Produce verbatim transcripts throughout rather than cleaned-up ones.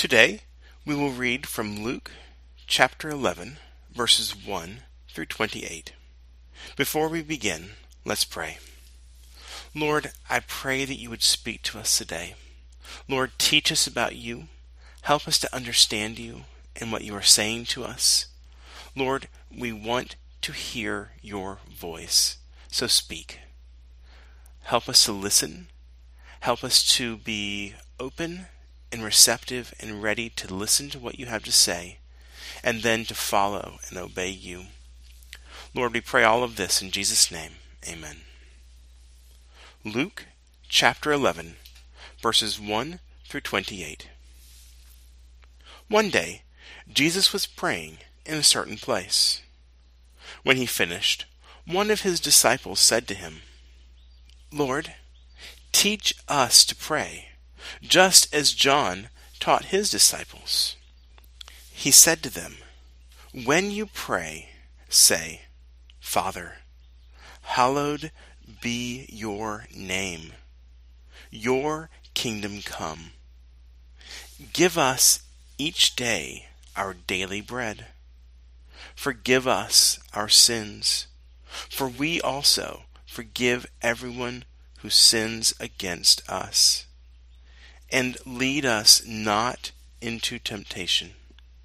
Today, we will read from Luke chapter eleven, verses one through twenty-eight. Before we begin, let's pray. Lord, I pray that you would speak to us today. Lord, teach us about you. Help us to understand you and what you are saying to us. Lord, we want to hear your voice, so speak. Help us to listen. Help us to be open and receptive and ready to listen to what you have to say, and then to follow and obey you. Lord, we pray all of this in Jesus' name. Amen. Luke chapter eleven, verses one through twenty-eight. One day, Jesus was praying in a certain place. When he finished, one of his disciples said to him, "Lord, teach us to pray, just as John taught his disciples." He said to them, "When you pray, say, 'Father, hallowed be your name. Your kingdom come. Give us each day our daily bread. Forgive us our sins, for we also forgive everyone who sins against us. And lead us not into temptation."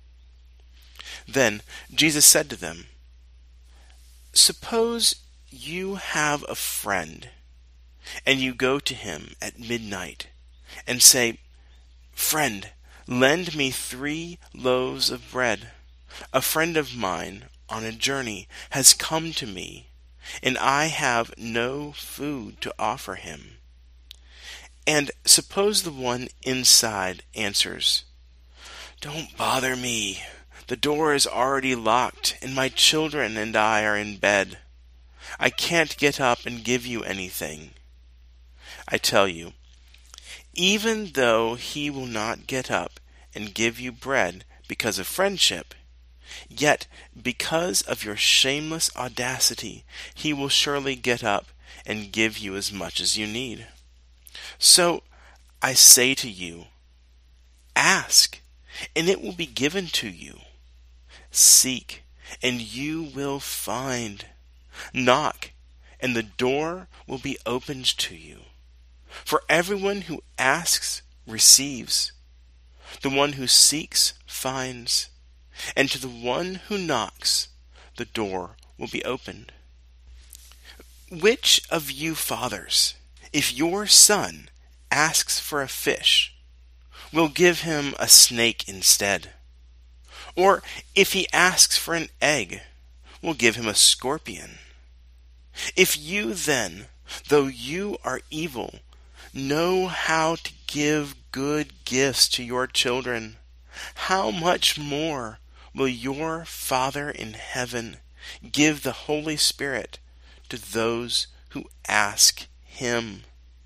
Then Jesus said to them, "Suppose you have a friend, and you go to him at midnight, and say, 'Friend, lend me three loaves of bread. A friend of mine on a journey has come to me, and I have no food to offer him.' And suppose the one inside answers, 'Don't bother me. The door is already locked, and my children and I are in bed. I can't get up and give you anything.' I tell you, even though he will not get up and give you bread because of friendship, yet because of your shameless audacity, he will surely get up and give you as much as you need. So I say to you, ask, and it will be given to you. Seek, and you will find. Knock, and the door will be opened to you. For everyone who asks receives. The one who seeks finds. And to the one who knocks, the door will be opened. Which of you fathers, if your son asks for a fish, will give him a snake instead? Or if he asks for an egg, will give him a scorpion? If you then, though you are evil, know how to give good gifts to your children, how much more will your Father in heaven give the Holy Spirit to those who ask him?"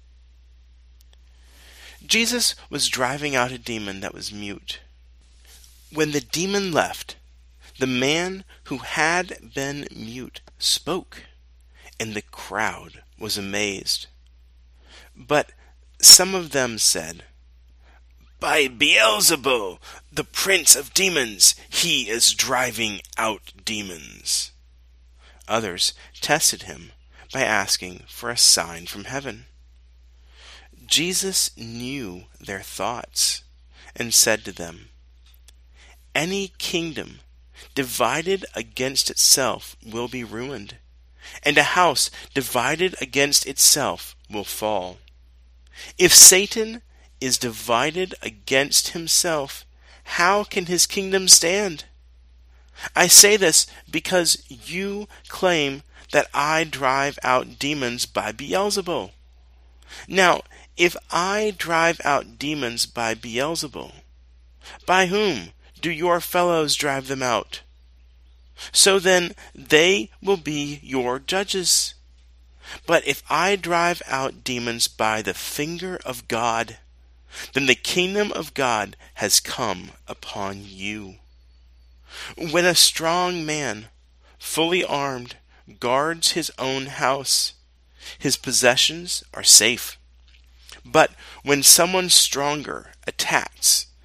Jesus was driving out a demon that was mute. When the demon left, the man who had been mute spoke, and the crowd was amazed. But some of them said, "By Beelzebul, the prince of demons, he is driving out demons." Others tested him by asking for a sign from heaven. Jesus knew their thoughts and said to them, "Any kingdom divided against itself will be ruined, and a house divided against itself will fall. If Satan is divided against himself, how can his kingdom stand? I say this because you claim that I drive out demons by Beelzebul. Now, if I drive out demons by Beelzebul, by whom do your fellows drive them out? So then they will be your judges. But if I drive out demons by the finger of God, then the kingdom of God has come upon you. When a strong man, fully armed, guards his own house, his possessions are safe. But when someone stronger attacks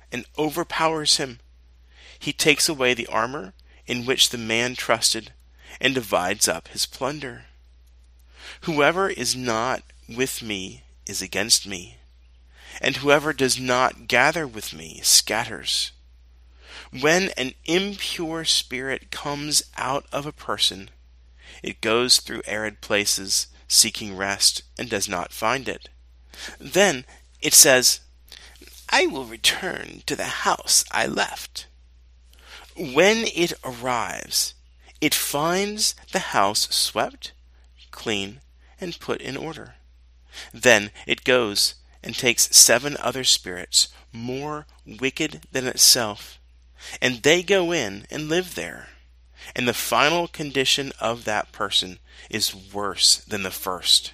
and overpowers him. He takes away the armor in which the man trusted and divides up his plunder. Whoever is not with me is against me, and whoever does not gather with me scatters. When an impure spirit comes out of a person, it goes through arid places, seeking rest, and does not find it. Then it says, I will return to the house I left. When it arrives, it finds the house swept, clean, and put in order. Then it goes and takes seven other spirits more wicked than itself, and they go in and live there. And the final condition of that person is worse than the first.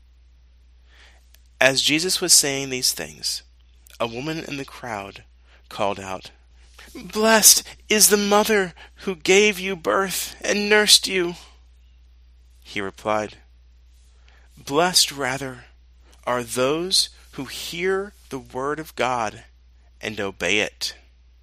As Jesus was saying these things, a woman in the crowd called out, Blessed is the mother who gave you birth and nursed you. He replied, Blessed rather are those who hear the word of God and obey it.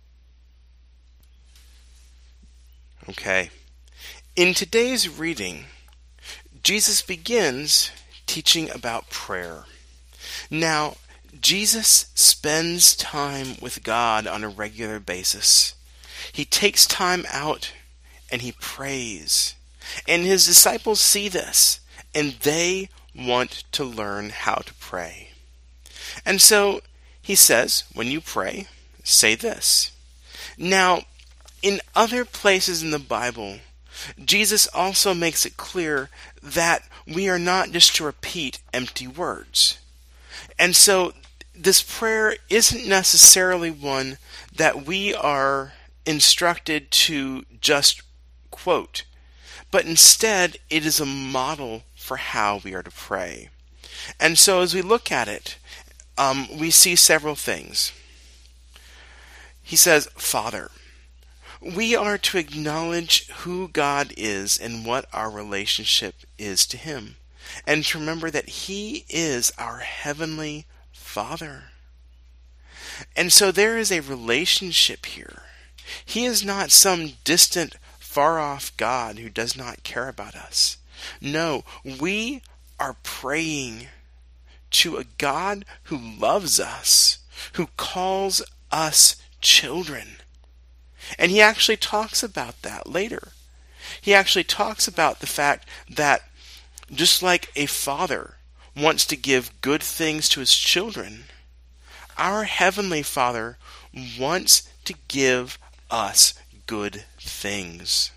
Okay. In today's reading, Jesus begins teaching about prayer. Now, Jesus spends time with God on a regular basis. He takes time out and he prays. And his disciples see this, and they want to learn how to pray. And so he says, when you pray, say this. Now, in other places in the Bible, Jesus also makes it clear that we are not just to repeat empty words. And so this prayer isn't necessarily one that we are instructed to just quote, but instead it is a model for how we are to pray. And so as we look at it, um, we see several things. He says, Father. We are to acknowledge who God is and what our relationship is to Him, and to remember that He is our heavenly Father. And so there is a relationship here. He is not some distant, far-off God who does not care about us. No, we are praying to a God who loves us, who calls us children. And he actually talks about that later. He actually talks about the fact that just like a father wants to give good things to his children, our Heavenly Father wants to give us good things.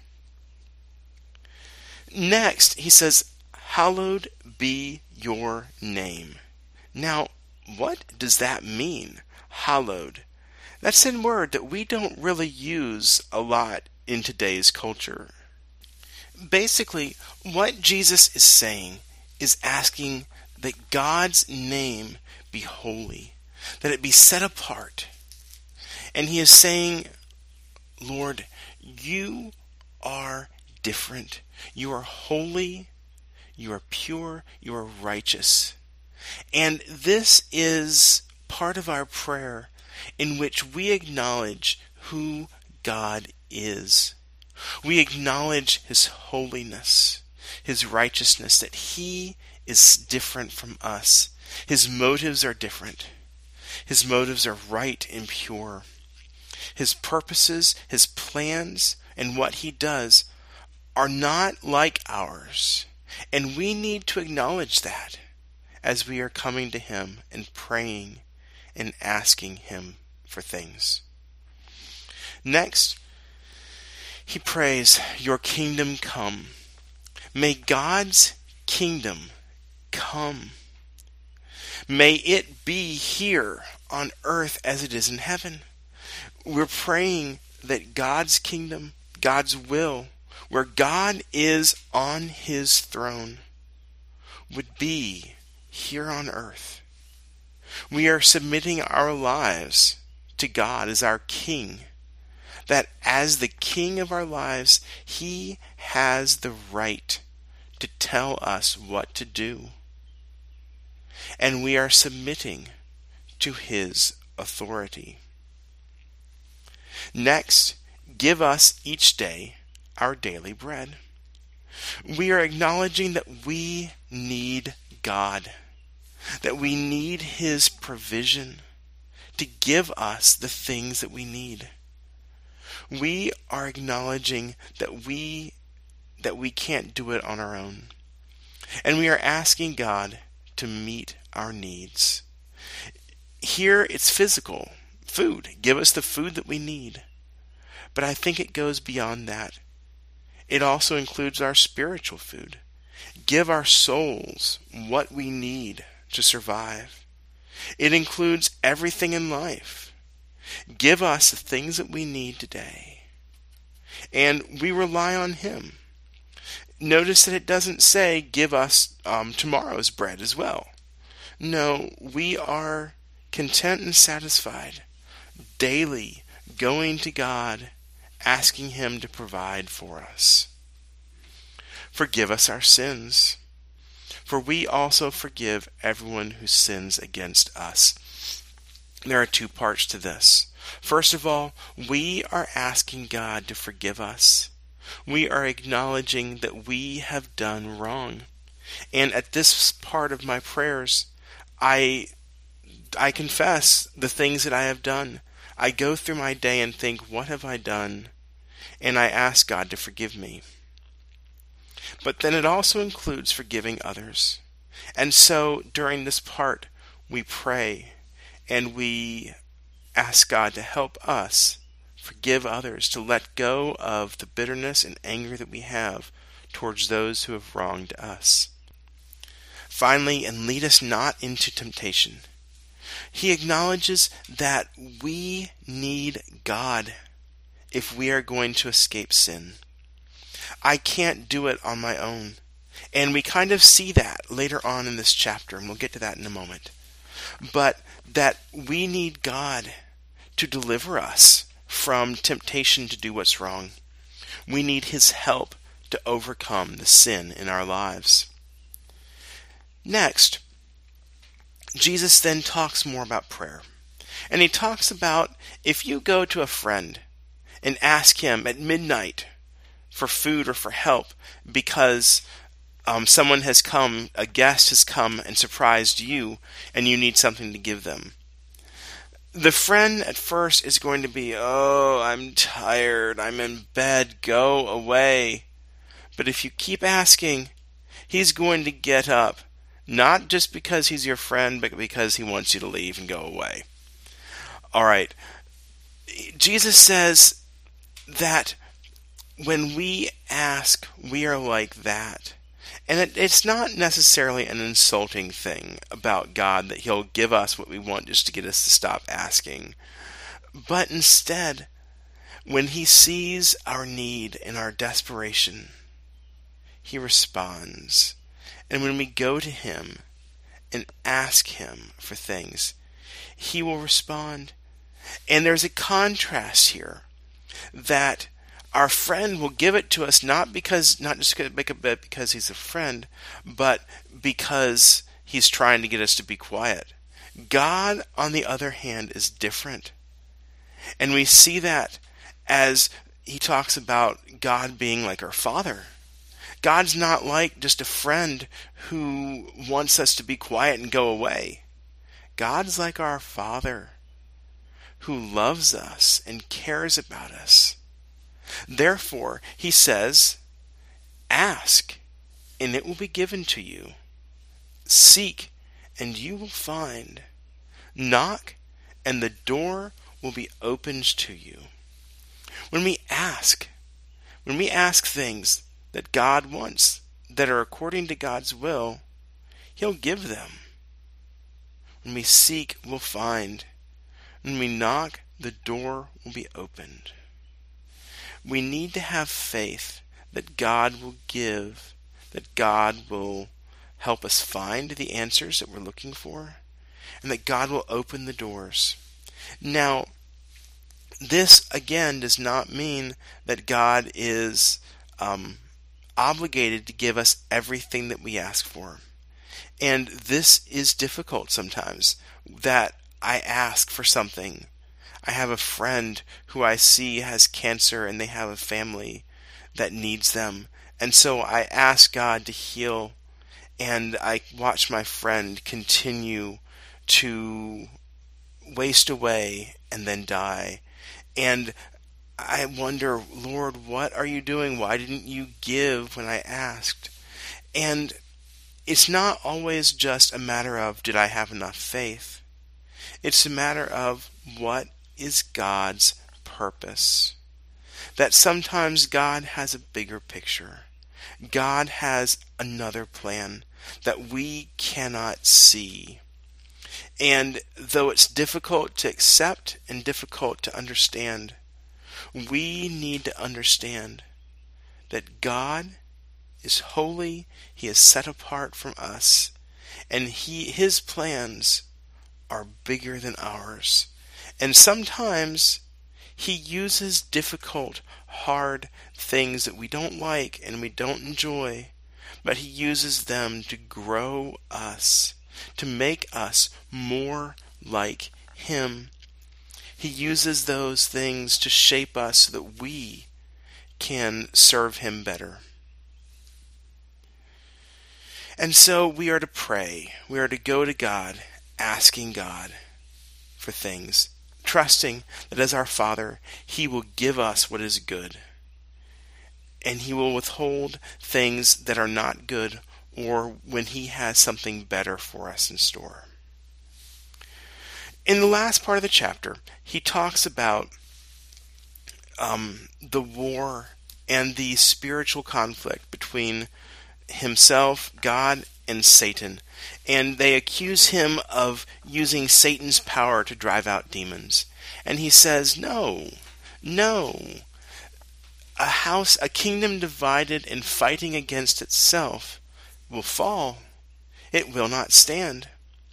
Next, he says, Hallowed be your name. Now, what does that mean? Hallowed. That's a word that we don't really use a lot in today's culture. Basically, what Jesus is saying is asking that God's name be holy, that it be set apart. And he is saying, Lord, you are different. You are holy, you are pure, you are righteous. And this is part of our prayer in which we acknowledge who God is. We acknowledge His holiness, His righteousness, that He is different from us. His motives are different. His motives are right and pure. His purposes, His plans, and what He does are not like ours. And we need to acknowledge that as we are coming to Him and praying and asking Him for things. Next, he prays, Your kingdom come. May God's kingdom come. May it be here on earth as it is in heaven. We're praying that God's kingdom, God's will, where God is on His throne, would be here on earth. We are submitting our lives to God as our King, that as the King of our lives, He has the right to tell us what to do. And we are submitting to His authority. Next, give us each day our daily bread. We are acknowledging that we need God, that we need His provision to give us the things that we need. We are acknowledging that we that we can't do it on our own. And we are asking God to meet our needs. Here it's physical, food. Give us the food that we need. But I think it goes beyond that. It also includes our spiritual food. Give our souls what we need to survive. It includes everything in life. Give us the things that we need today. And we rely on Him. Notice that it doesn't say, give us um, tomorrow's bread as well. No, we are content and satisfied, daily going to God, asking Him to provide for us. Forgive us our sins, for we also forgive everyone who sins against us. There are two parts to this. First of all, we are asking God to forgive us. We are acknowledging that we have done wrong. And at this part of my prayers, I I confess the things that I have done. I go through my day and think, what have I done? And I ask God to forgive me. But then it also includes forgiving others. And so during this part, we pray and we ask God to help us forgive others, to let go of the bitterness and anger that we have towards those who have wronged us. Finally, and lead us not into temptation. He acknowledges that we need God if we are going to escape sin. I can't do it on my own. And we kind of see that later on in this chapter, and we'll get to that in a moment. But that we need God to deliver us from temptation to do what's wrong. We need His help to overcome the sin in our lives. Next, Jesus then talks more about prayer. And He talks about if you go to a friend and ask him at midnight for food or for help because um, someone has come, a guest has come and surprised you, and you need something to give them. The friend at first is going to be, oh, I'm tired, I'm in bed, go away. But if you keep asking, he's going to get up, not just because he's your friend, but because he wants you to leave and go away. All right. Jesus says that when we ask, we are like that. And it, it's not necessarily an insulting thing about God that He'll give us what we want just to get us to stop asking. But instead, when He sees our need and our desperation, He responds. And when we go to Him and ask Him for things, He will respond. And there's a contrast here that our friend will give it to us not because, not just because he's a friend, but because he's trying to get us to be quiet. God, on the other hand, is different. And we see that as He talks about God being like our Father. God's not like just a friend who wants us to be quiet and go away. God's like our Father who loves us and cares about us. Therefore, He says, ask, and it will be given to you. Seek, and you will find. Knock, and the door will be opened to you. When we ask, when we ask things that God wants, that are according to God's will, He'll give them. When we seek, we'll find. When we knock, the door will be opened. We need to have faith that God will give, that God will help us find the answers that we're looking for, and that God will open the doors. Now, this, again, does not mean that God is um, obligated to give us everything that we ask for. And this is difficult sometimes, that I ask for something. I have a friend who I see has cancer and they have a family that needs them. And so I ask God to heal, and I watch my friend continue to waste away and then die. And I wonder, Lord, what are you doing? Why didn't you give when I asked? And it's not always just a matter of, did I have enough faith? It's a matter of, what is God's purpose? That sometimes God has a bigger picture. God has another plan that we cannot see. And though it's difficult to accept and difficult to understand, we need to understand that God is holy, He is set apart from us, and he, His plans are bigger than ours. And sometimes He uses difficult, hard things that we don't like and we don't enjoy, but He uses them to grow us, to make us more like Him. He uses those things to shape us so that we can serve Him better. And so we are to pray. We are to go to God, asking God for things, trusting that as our Father, He will give us what is good. And He will withhold things that are not good, or when He has something better for us in store. In the last part of the chapter, he talks about um, the war and the spiritual conflict between himself, God, and Satan. And they accuse him of using Satan's power to drive out demons. And he says, no, no. A house, a kingdom divided and fighting against itself will fall. It will not stand.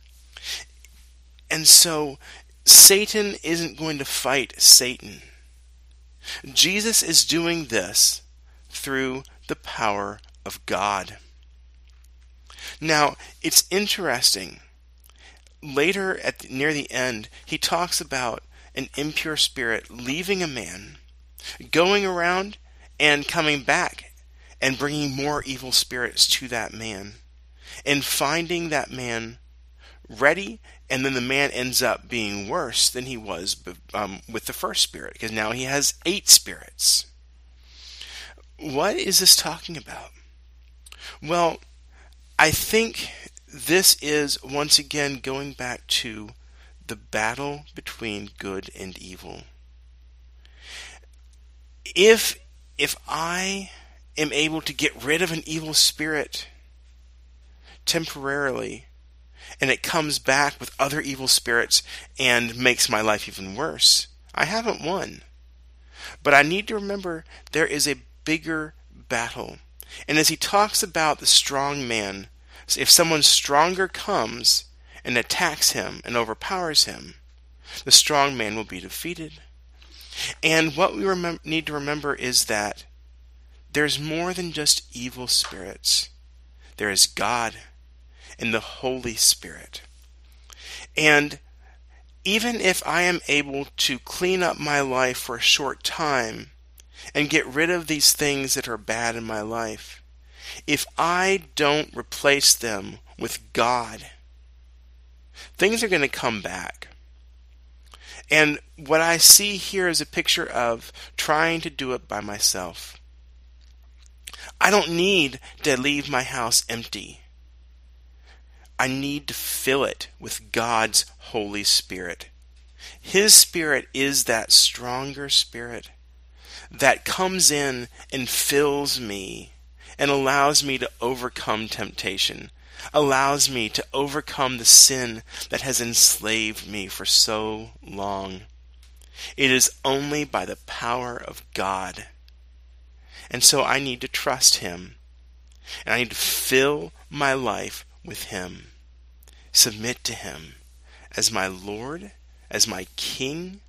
And so Satan isn't going to fight Satan. Jesus is doing this through the power of God. Now, it's interesting. Later, at the, near the end, he talks about an impure spirit leaving a man, going around and coming back and bringing more evil spirits to that man, and finding that man ready, and then the man ends up being worse than he was um, with the first spirit, because now he has eight spirits. What is this talking about? Well, I think this is once again going back to the battle between good and evil. If if I am able to get rid of an evil spirit temporarily, and it comes back with other evil spirits and makes my life even worse, I haven't won. But I need to remember there is a bigger battle. And as he talks about the strong man, if someone stronger comes and attacks him and overpowers him, the strong man will be defeated. And what we remem- need to remember is that there's more than just evil spirits. There is God and the Holy Spirit. And even if I am able to clean up my life for a short time and get rid of these things that are bad in my life, if I don't replace them with God, things are going to come back. And what I see here is a picture of trying to do it by myself. I don't need to leave my house empty. I need to fill it with God's Holy Spirit. His Spirit is that stronger Spirit that comes in and fills me and allows me to overcome temptation, allows me to overcome the sin that has enslaved me for so long. It is only by the power of God. And so I need to trust Him, and I need to fill my life with Him. Submit to Him as my Lord, as my King,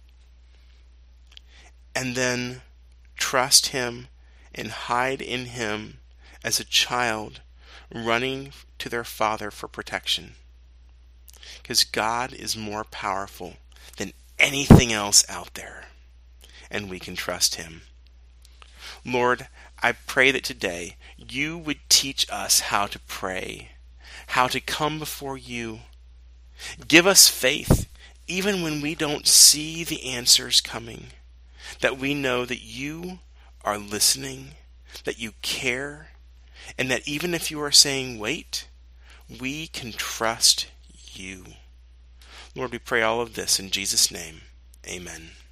and then trust Him and hide in Him as a child running to their Father for protection. Because God is more powerful than anything else out there, and we can trust him. Lord, I pray that today you would teach us how to pray, how to come before you. Give us faith, even when we don't see the answers coming, that we know that you are listening, that you care, and that even if you are saying wait, we can trust you. Lord, we pray all of this in Jesus' name. Amen.